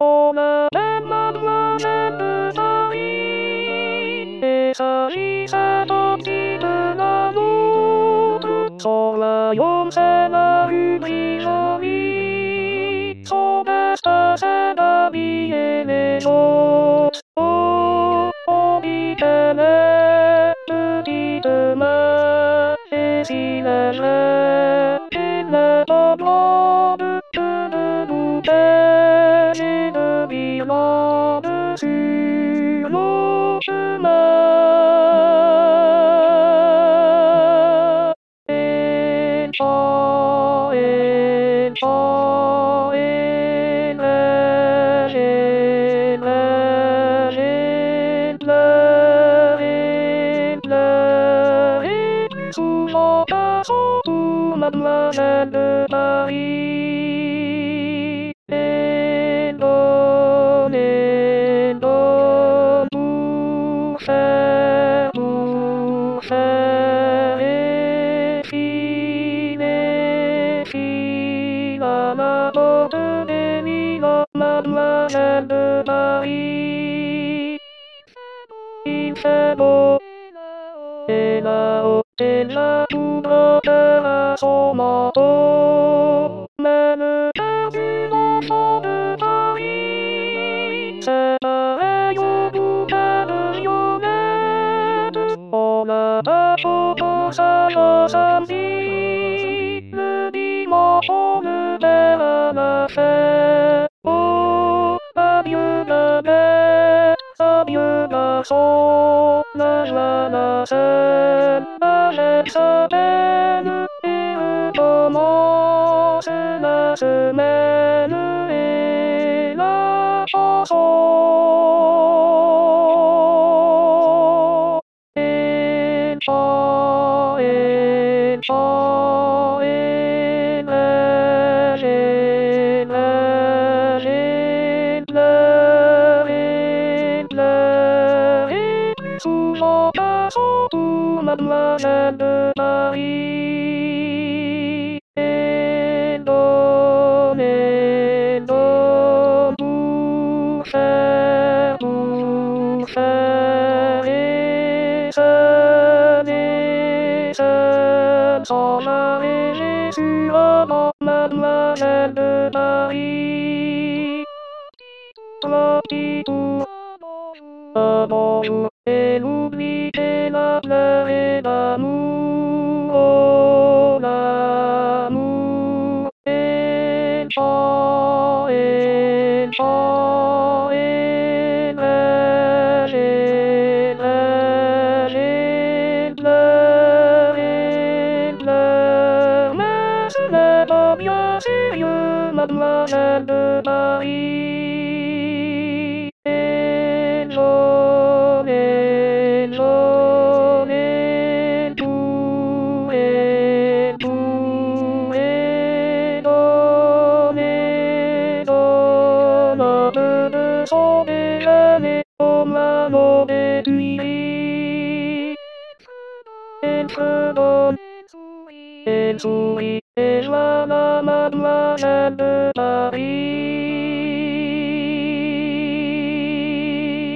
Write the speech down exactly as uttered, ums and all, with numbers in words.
On a même mademoiselle de Paris, et s'agissait aussi de la nôtre. Son royaume c'est la rue Rivoli, son destin c'est d'habiller les autres. Oh, on dit qu'elle est petite main, et si les jette, il n'est pas blonde que de nous et de Birlande sur nos chemins. Une fois, une fois, une neige, une neige, une pleure, une pleure, et plus souvent qu'un son pour mademoiselle de Paris. Et donne, et donne pour faire, pour faire, et file, et file à la porte des Lilas, mademoiselle de Paris. Il fait beau, et là-haut, déjà tout bloqueur à son manteau. Mais le cœur du enfant de Paris, c'est pareil au bouquet de violettes. On a un beau passage au samedi, le dimanche on le perd à la fête. Oh, adieu la bête, adieu garçon, la joie la scène, la gêne s'appelle, et recommence la semaine et la chanson. Une fois, une fois, une neige, une neige, une pleure, une pleure, et plus souvent qu'un son pour mademoiselle de Paris. Et donne, et donne pour faire, pour faire, et seul, et seul, sans jamais j'ai su avant mademoiselle de Paris. La petite tour, un bonjour, et l'oubli qu'elle a pleuré d'amour, oh l'amour. Une fois, une fois, une neige, une neige, une pleure, une pleure, mais ce n'est pas bien sérieux, mademoiselle de Paris. Une jaune, une jaune, une tour, une tour, et donne, et donne un peu de son déjeuner au mano des Tuileries. Une se donne, une sourit, et joint la mademoiselle de